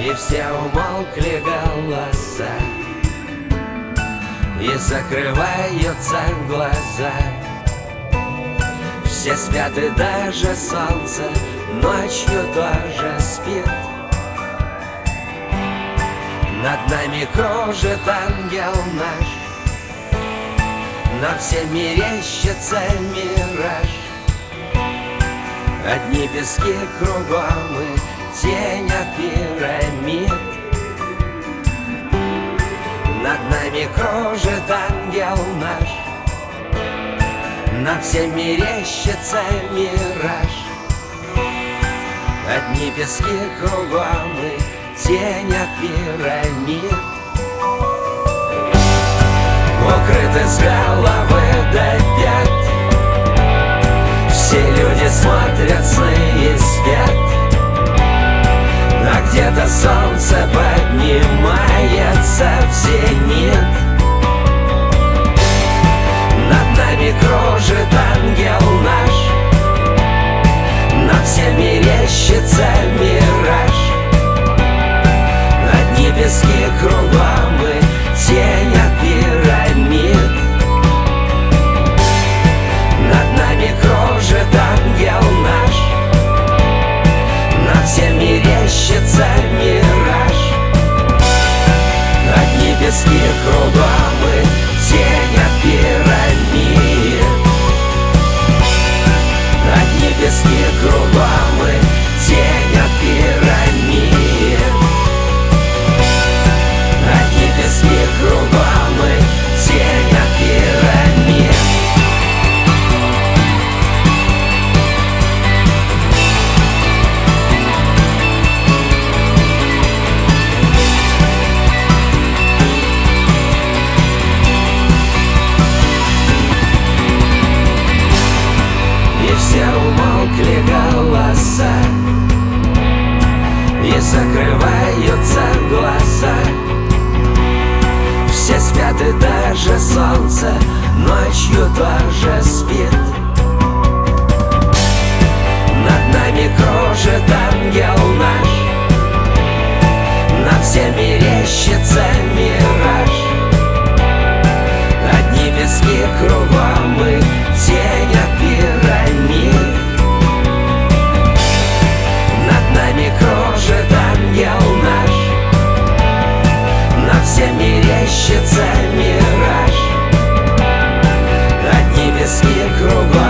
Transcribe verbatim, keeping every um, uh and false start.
И все умолкли голоса, и закрываются глаза. Все спят, и даже солнце ночью тоже спит. Над нами кружит ангел наш, нам всем мерещится мираж. Одни пески кругом и тень от пирамид. Над нами кружит ангел наш, нам всем мерещится мираж. Одни пески кругом и тень от пирамид. Укрыты с головы до пят, все люди смотрят сны и спят. А где-то солнце поднимается в зенит. Над нами кружит ангел наш, нам всем мерещится мираж. Одни пески кругом и тень от пирамид. Над нами кружит ангел наш, нам всем мерещится мираж. Одни пески кругом и тень от пирамид. Одни пески кругом и тень от пирамид. Одни пески кругом и тень от пирамид. И все умолкли голоса, и закрываются глаза. Все спят, и даже солнце ночью тоже спит. Над нами кружит ангел наш, нам всем мерещится мираж. Одни пески кругом и тень от пирамид. Над нами кружит ангел наш, нам всем мерещится мираж. Одни пески кругом